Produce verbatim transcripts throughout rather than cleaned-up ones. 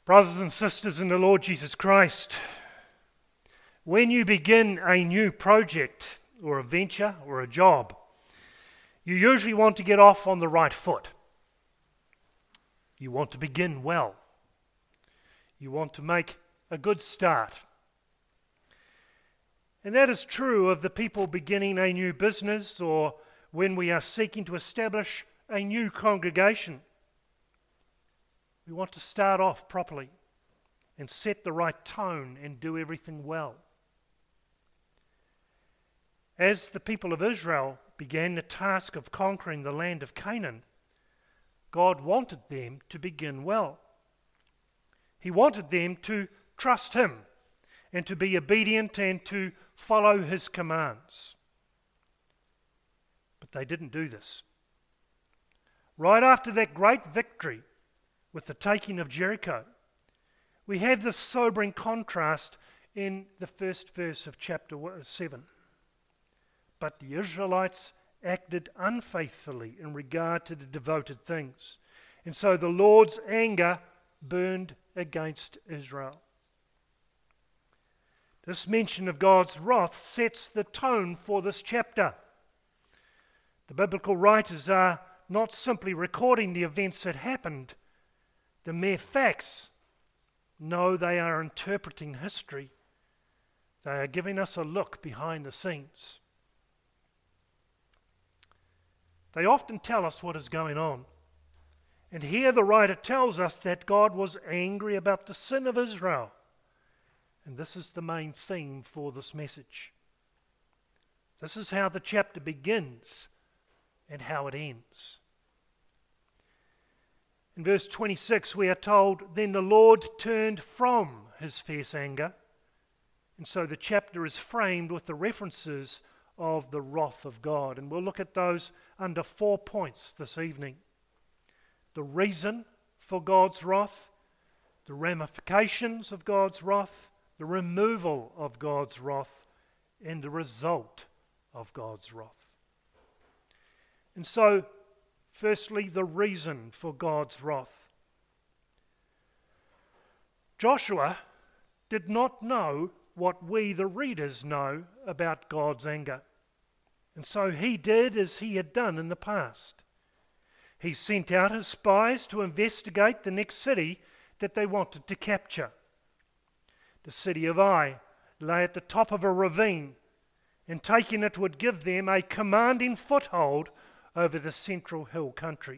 Brothers and sisters in the Lord Jesus Christ, when you begin a new project or a venture or a job, you usually want to get off on the right foot. You want to begin well. You want to make a good start. And that is true of the people beginning a new business or when we are seeking to establish a new congregation. We want to start off properly and set the right tone and do everything well. As the people of Israel began the task of conquering the land of Canaan, God wanted them to begin well. He wanted them to trust Him and to be obedient and to follow His commands. But they didn't do this. Right after that great victory with the taking of Jericho, we have this sobering contrast in the first verse of chapter seven. But the Israelites acted unfaithfully in regard to the devoted things, and so the Lord's anger burned against Israel. This mention of God's wrath sets the tone for this chapter. The biblical writers are not simply recording the events that happened, the mere facts. No, they are interpreting history. They are giving us a look behind the scenes. They often tell us what is going on. And here the writer tells us that God was angry about the sin of Israel. And this is the main theme for this message. This is how the chapter begins and how it ends. In verse twenty-six, we are told, "Then the Lord turned from His fierce anger." And so the chapter is framed with the references of the wrath of God. And we'll look at those under four points this evening. The reason for God's wrath, the ramifications of God's wrath, the removal of God's wrath, and the result of God's wrath. And so, firstly, the reason for God's wrath. Joshua did not know what we, the readers, know about God's anger. And so he did as he had done in the past. He sent out his spies to investigate the next city that they wanted to capture. The city of Ai lay at the top of a ravine, and taking it would give them a commanding foothold over the central hill country.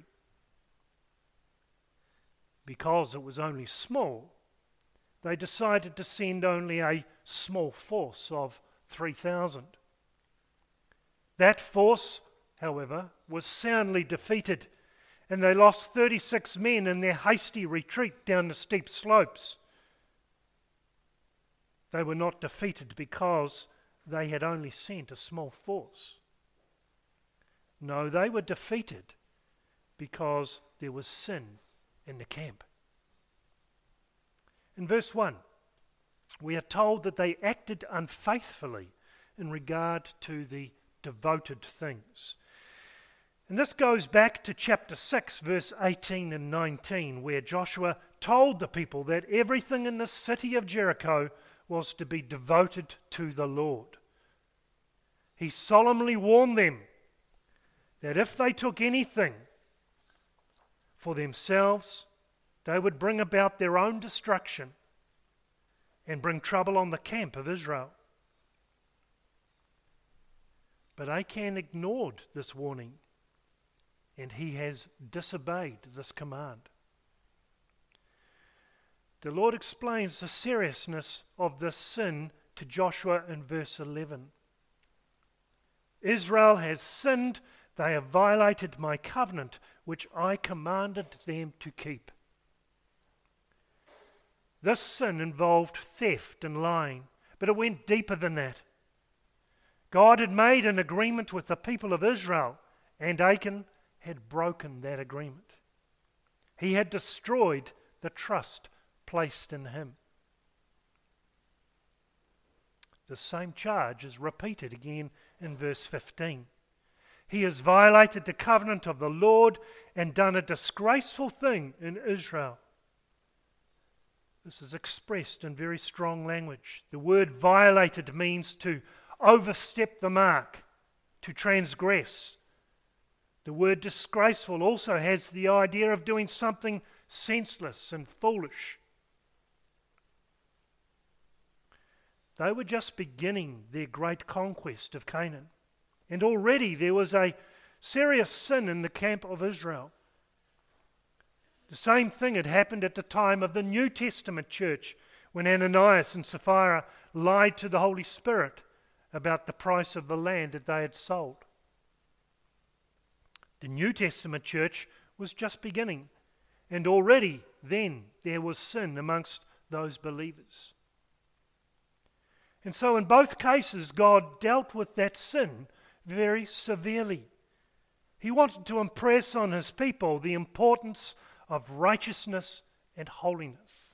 Because it was only small, they decided to send only a small force of three thousand. That force, however, was soundly defeated, and they lost thirty-six men in their hasty retreat down the steep slopes. They were not defeated because they had only sent a small force. No, they were defeated because there was sin in the camp. In verse one, we are told that they acted unfaithfully in regard to the devoted things. And this goes back to chapter six, verse eighteen and nineteen, where Joshua told the people that everything in the city of Jericho was to be devoted to the Lord. He solemnly warned them that if they took anything for themselves, they would bring about their own destruction and bring trouble on the camp of Israel. But Achan ignored this warning, and he has disobeyed this command. The Lord explains the seriousness of this sin to Joshua in verse eleven. Israel has sinned. They have violated my covenant, which I commanded them to keep. This sin involved theft and lying, but it went deeper than that. God had made an agreement with the people of Israel, and Achan had broken that agreement. He had destroyed the trust placed in him. The same charge is repeated again in verse fifteen. He has violated the covenant of the Lord and done a disgraceful thing in Israel. This is expressed in very strong language. The word violated means to overstep the mark, to transgress. The word disgraceful also has the idea of doing something senseless and foolish. They were just beginning their great conquest of Canaan, and already there was a serious sin in the camp of Israel. The same thing had happened at the time of the New Testament church when Ananias and Sapphira lied to the Holy Spirit about the price of the land that they had sold. The New Testament church was just beginning, and already then there was sin amongst those believers. And so in both cases, God dealt with that sin very severely. He wanted to impress on his people the importance of righteousness and holiness.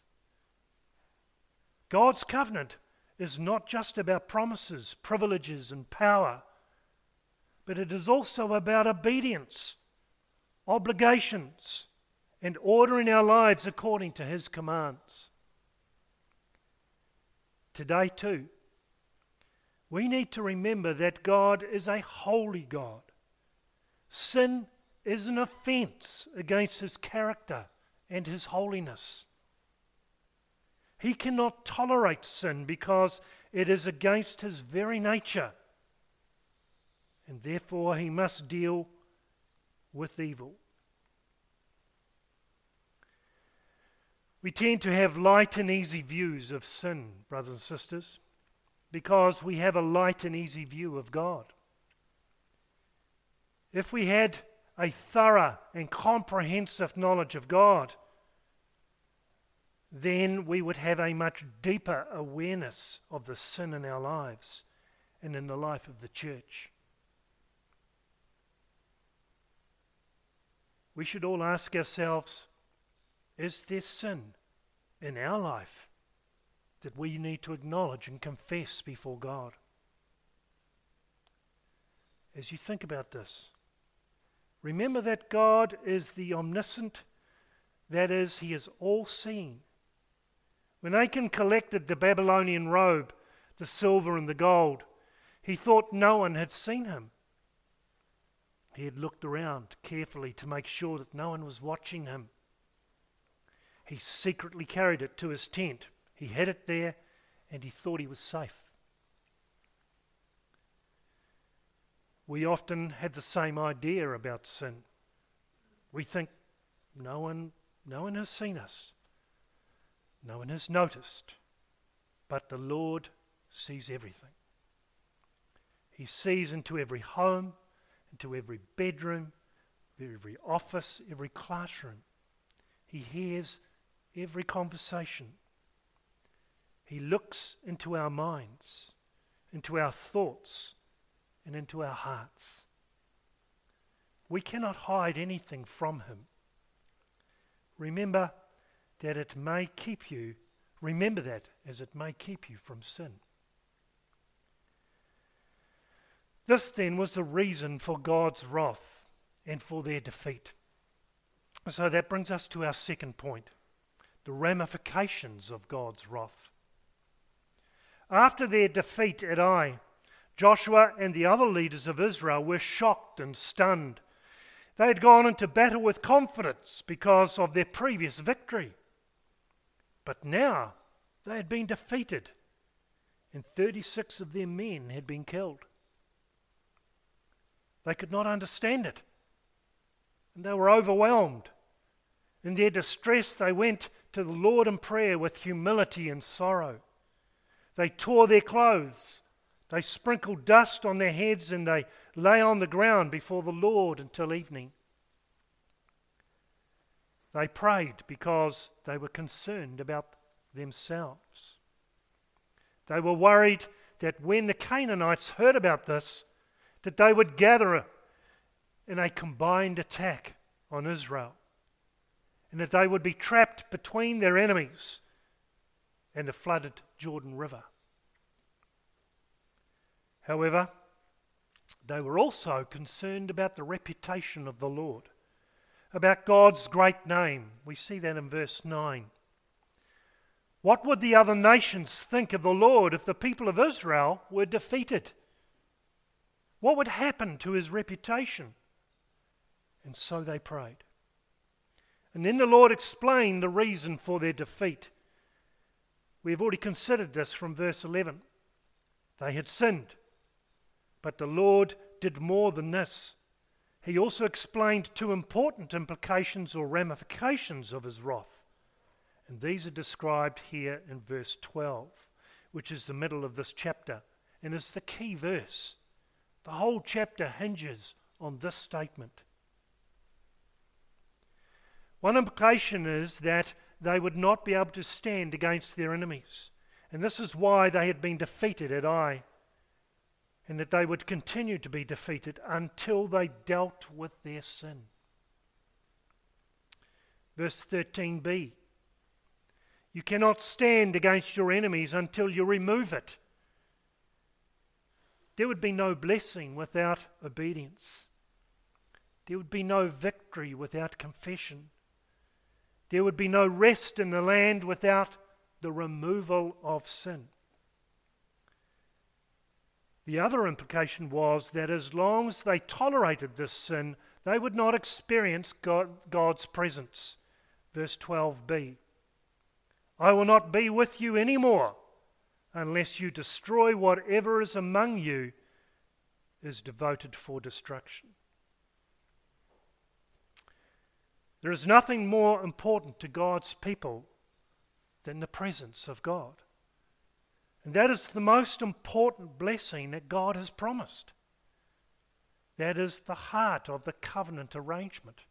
God's covenant is not just about promises, privileges, and power, but it is also about obedience, obligations, and ordering our lives according to his commands. Today too, we need to remember that God is a holy God. Sin is an offense against his character and his holiness. He cannot tolerate sin because it is against his very nature, and therefore he must deal with evil. We tend to have light and easy views of sin, brothers and sisters, because we have a light and easy view of God. If we had a thorough and comprehensive knowledge of God, then we would have a much deeper awareness of the sin in our lives and in the life of the church. We should all ask ourselves, is there sin in our life that we need to acknowledge and confess before God? As you think about this, remember that God is the omniscient, that is, he is all-seeing. When Achan collected the Babylonian robe, the silver and the gold, he thought no one had seen him. He had looked around carefully to make sure that no one was watching him. He secretly carried it to his tent. He hid it there, and he thought he was safe. We often have the same idea about sin. We think no one, no one has seen us. No one has noticed. But the Lord sees everything. He sees into every home, into every bedroom, every office, every classroom. He hears every conversation. He looks into our minds, into our thoughts, and into our hearts. We cannot hide anything from him. Remember that it may keep you, remember that as it may keep you from sin. This then was the reason for God's wrath and for their defeat. So that brings us to our second point, the ramifications of God's wrath. After their defeat at Ai, Joshua and the other leaders of Israel were shocked and stunned. They had gone into battle with confidence because of their previous victory. But now they had been defeated, and thirty-six of their men had been killed. They could not understand it, and they were overwhelmed. In their distress, they went to the Lord in prayer with humility and sorrow. They tore their clothes. They sprinkled dust on their heads, and they lay on the ground before the Lord until evening. They prayed because they were concerned about themselves. They were worried that when the Canaanites heard about this, that they would gather in a combined attack on Israel, and that they would be trapped between their enemies and the flooded Jordan River. However, they were also concerned about the reputation of the Lord, about God's great name. We see that in verse nine. What would the other nations think of the Lord if the people of Israel were defeated? What would happen to his reputation? And so they prayed. And then the Lord explained the reason for their defeat. We have already considered this from verse eleven. They had sinned, but the Lord did more than this. He also explained two important implications or ramifications of his wrath. And these are described here in verse twelve, which is the middle of this chapter, and is the key verse. The whole chapter hinges on this statement. One implication is that they would not be able to stand against their enemies. And this is why they had been defeated at Ai. And that they would continue to be defeated until they dealt with their sin. Verse thirteen b. You cannot stand against your enemies until you remove it. There would be no blessing without obedience. There would be no victory without confession. There would be no rest in the land without the removal of sin. The other implication was that as long as they tolerated this sin, they would not experience God, God's presence. Verse twelve b. I will not be with you anymore unless you destroy whatever is among you is devoted for destruction. There is nothing more important to God's people than the presence of God. And that is the most important blessing that God has promised. That is the heart of the covenant arrangement.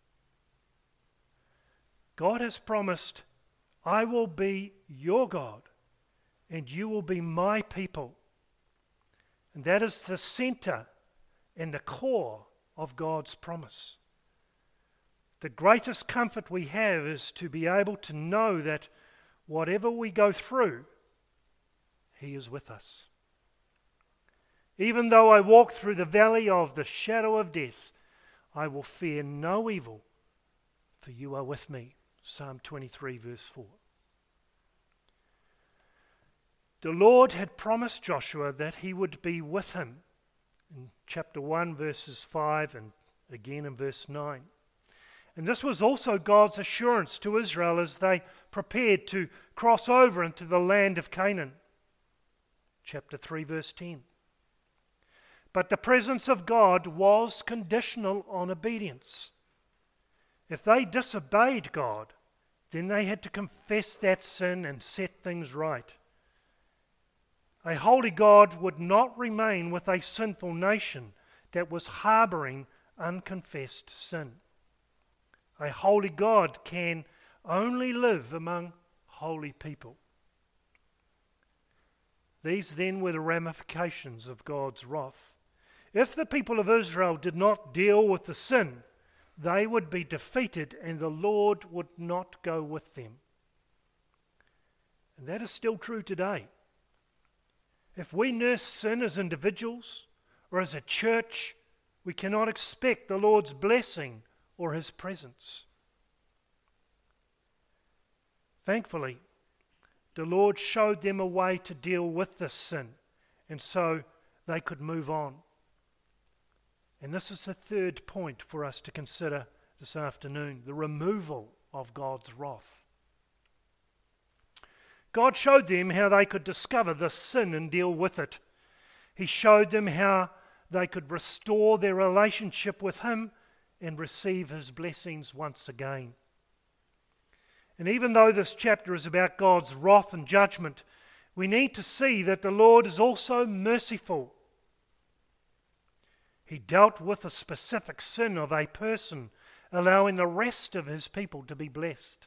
God has promised, I will be your God, and you will be my people. And that is the center and the core of God's promise. The greatest comfort we have is to be able to know that whatever we go through, He is with us. Even though I walk through the valley of the shadow of death, I will fear no evil, for you are with me. Psalm twenty-three, verse four. The Lord had promised Joshua that he would be with him in chapter one, verses five, and again in verse nine. And this was also God's assurance to Israel as they prepared to cross over into the land of Canaan. Chapter three, verse ten. But the presence of God was conditional on obedience. If they disobeyed God, then they had to confess that sin and set things right. A holy God would not remain with a sinful nation that was harboring unconfessed sin. A holy God can only live among holy people. These then were the ramifications of God's wrath. If the people of Israel did not deal with the sin, they would be defeated and the Lord would not go with them. And that is still true today. If we nurse sin as individuals or as a church, we cannot expect the Lord's blessing or His presence. Thankfully, the Lord showed them a way to deal with this sin, and so they could move on. And this is the third point for us to consider this afternoon, the removal of God's wrath. God showed them how they could discover this sin and deal with it. He showed them how they could restore their relationship with Him and receive His blessings once again. And even though this chapter is about God's wrath and judgment, we need to see that the Lord is also merciful. He dealt with a specific sin of a person, allowing the rest of His people to be blessed.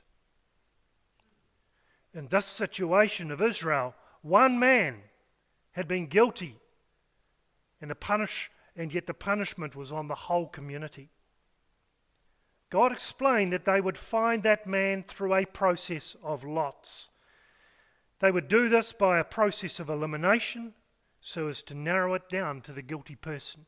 In this situation of Israel, one man had been guilty, and the punish, and yet the punishment was on the whole community. God explained that they would find that man through a process of lots. They would do this by a process of elimination so as to narrow it down to the guilty person.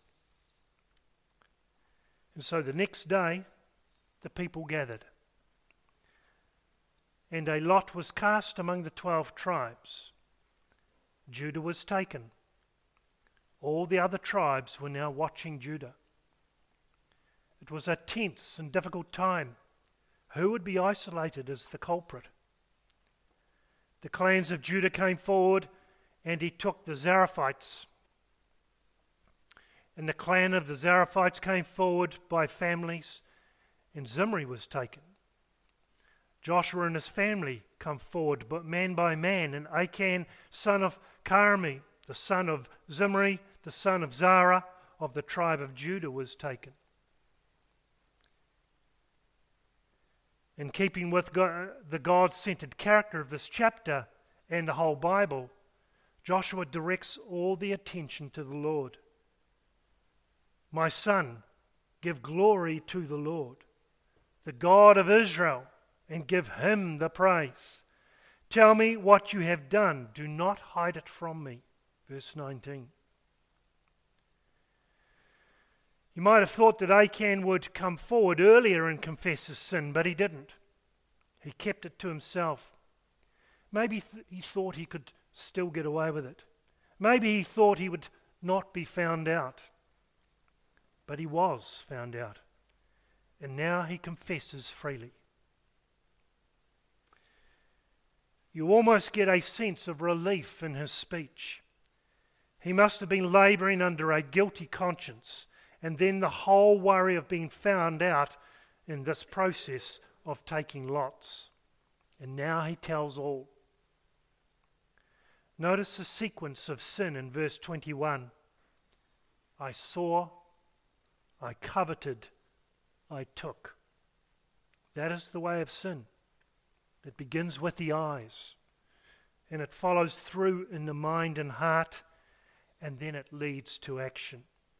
And so the next day, the people gathered. and a lot was cast among the twelve tribes. Judah was taken. All the other tribes were now watching Judah. It was a tense and difficult time. Who would be isolated as the culprit? The clans of Judah came forward, and he took the Zarathites. And the clan of the Zarathites came forward by families, and Zimri was taken. Joshua and his family come forward, but man by man, and Achan, son of Carmi, the son of Zimri, the son of Zara, of the tribe of Judah, was taken. In keeping with God, the God-centered character of this chapter and the whole Bible, Joshua directs all the attention to the Lord. My son, give glory to the Lord, the God of Israel, and give him the praise. Tell me what you have done. Do not hide it from me. Verse nineteen. You might have thought that Achan would come forward earlier and confess his sin, but he didn't. He kept it to himself. Maybe th- he thought he could still get away with it. Maybe he thought he would not be found out. But he was found out. And now he confesses freely. You almost get a sense of relief in his speech. He must have been labouring under a guilty conscience, and then the whole worry of being found out in this process of taking lots. And now he tells all. Notice the sequence of sin in verse twenty-one. I saw, I coveted, I took. That is the way of sin. It begins with the eyes, and it follows through in the mind and heart, and then it leads to action.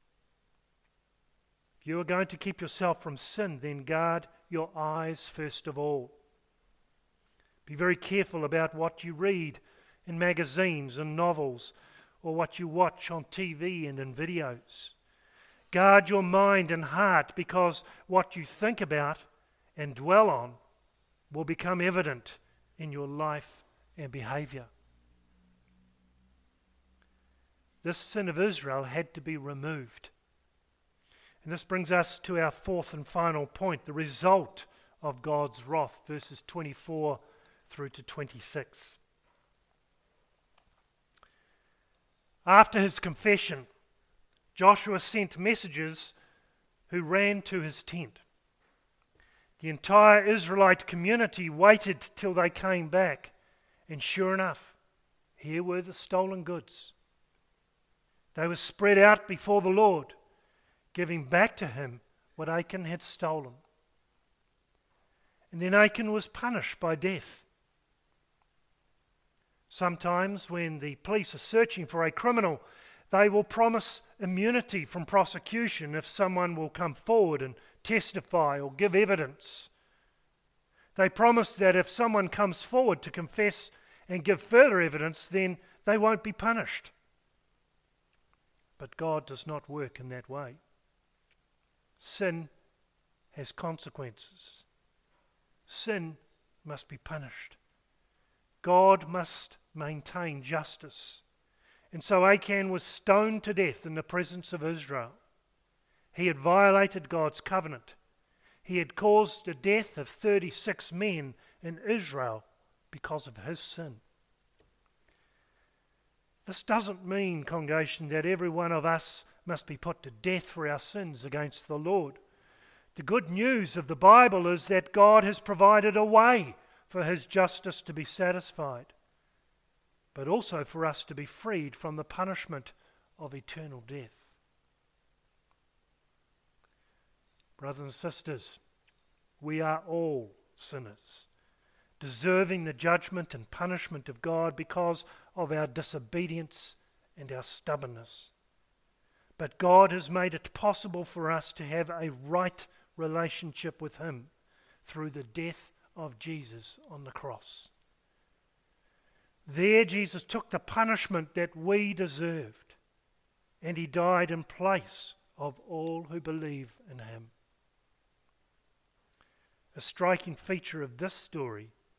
If you are going to keep yourself from sin, then guard your eyes first of all. Be very careful about what you read in magazines and novels, or what you watch on T V and in videos. Guard your mind and heart, because what you think about and dwell on will become evident in your life and behavior. This sin of Israel had to be removed. And this brings us to our fourth and final point, the result of God's wrath, verses twenty-four through to twenty-six. After his confession, Joshua sent messengers who ran to his tent. The entire Israelite community waited till they came back, and sure enough, here were the stolen goods. They were spread out before the Lord, giving back to him what Achan had stolen. And then Achan was punished by death. Sometimes when the police are searching for a criminal, they will promise immunity from prosecution if someone will come forward and testify or give evidence. They promise that if someone comes forward to confess and give further evidence, then they won't be punished. But God does not work in that way. Sin has consequences. Sin must be punished. God must maintain justice. And so Achan was stoned to death in the presence of Israel. He had violated God's covenant. He had caused the death of thirty-six men in Israel because of his sin. This doesn't mean, congregation, that every one of us must be put to death for our sins against the Lord. The good news of the Bible is that God has provided a way for his justice to be satisfied, but also for us to be freed from the punishment of eternal death. Brothers and sisters, we are all sinners, deserving the judgment and punishment of God because of our disobedience and our stubbornness. But God has made it possible for us to have a right relationship with him through the death of Jesus on the cross. There Jesus took the punishment that we deserved, and he died in place of all who believe in him. A striking feature of this story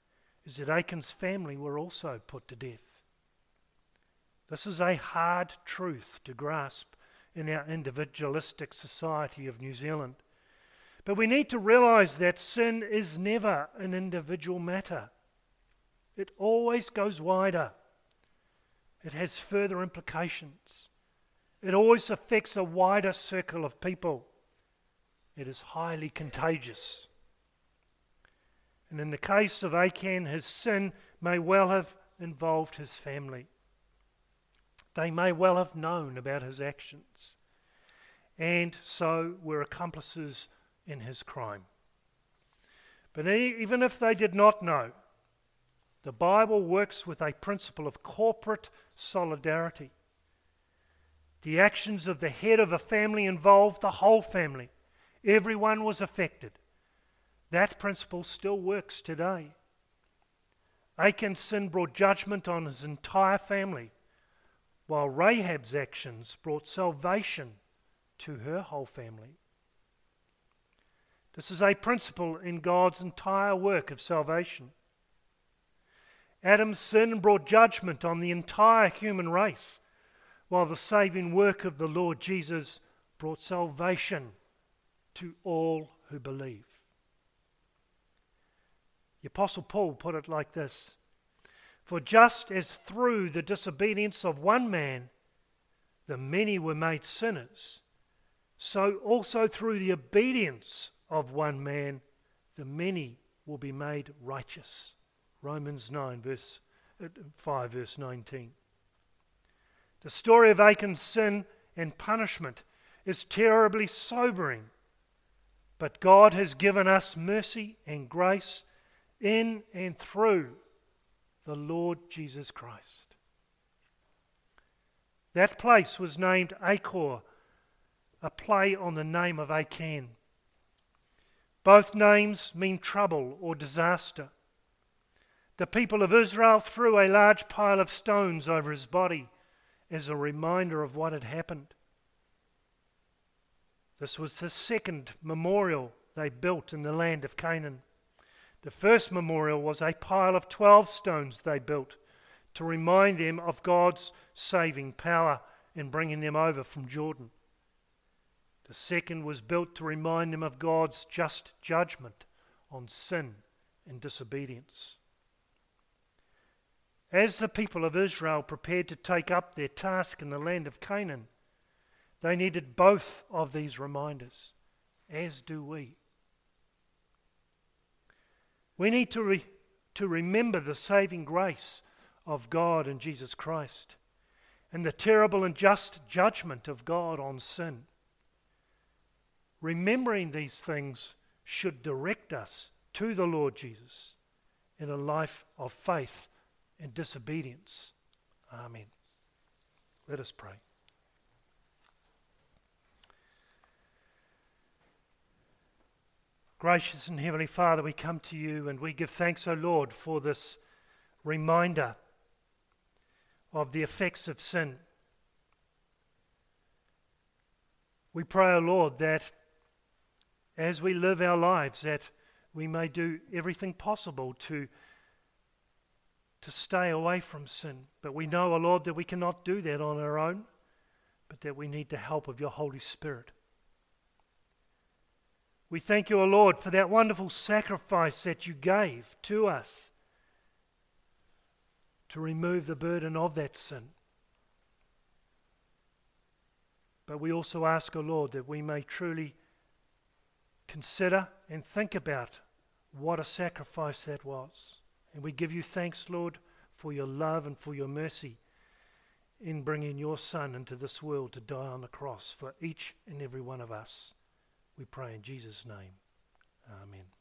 is that Achan's family were also put to death. This is a hard truth to grasp in our individualistic society of New Zealand. But we need to realise that sin is never an individual matter. It always goes wider. It has further implications. It always affects a wider circle of people. It is highly contagious. And in the case of Achan, his sin may well have involved his family. They may well have known about his actions, and so were accomplices in his crime. But even if they did not know, the Bible works with a principle of corporate solidarity. The actions of the head of a family involved the whole family. Everyone was affected. That principle still works today. Achan's sin brought judgment on his entire family, while Rahab's actions brought salvation to her whole family. This is a principle in God's entire work of salvation. Adam's sin brought judgment on the entire human race, while the saving work of the Lord Jesus brought salvation to all who believe. The Apostle Paul put it like this: "For just as through the disobedience of one man the many were made sinners, so also through the obedience of one man the many will be made righteous." Romans nine, verse five, verse nineteen. The story of Achan's sin and punishment is terribly sobering, but God has given us mercy and grace in and through the Lord Jesus Christ. That place was named Achor, a play on the name of Achan. Both names mean trouble or disaster. The people of Israel threw a large pile of stones over his body as a reminder of what had happened. This was the second memorial they built in the land of Canaan. The first memorial was a pile of twelve stones they built to remind them of God's saving power in bringing them over from Jordan. The second was built to remind them of God's just judgment on sin and disobedience. As the people of Israel prepared to take up their task in the land of Canaan, they needed both of these reminders, as do we. We need to, re- to remember the saving grace of God in Jesus Christ and the terrible and just judgment of God on sin. Remembering these things should direct us to the Lord Jesus in a life of faith and disobedience. Amen. Let us pray. Gracious and Heavenly Father, we come to you and we give thanks, O Lord, for this reminder of the effects of sin. We pray, O Lord, that as we live our lives, that we may do everything possible to, to stay away from sin. But we know, O Lord, that we cannot do that on our own, but that we need the help of your Holy Spirit. We thank you, O Lord, for that wonderful sacrifice that you gave to us to remove the burden of that sin. But we also ask, O Lord, that we may truly consider and think about what a sacrifice that was. And we give you thanks, Lord, for your love and for your mercy in bringing your Son into this world to die on the cross for each and every one of us. We pray in Jesus' name. Amen.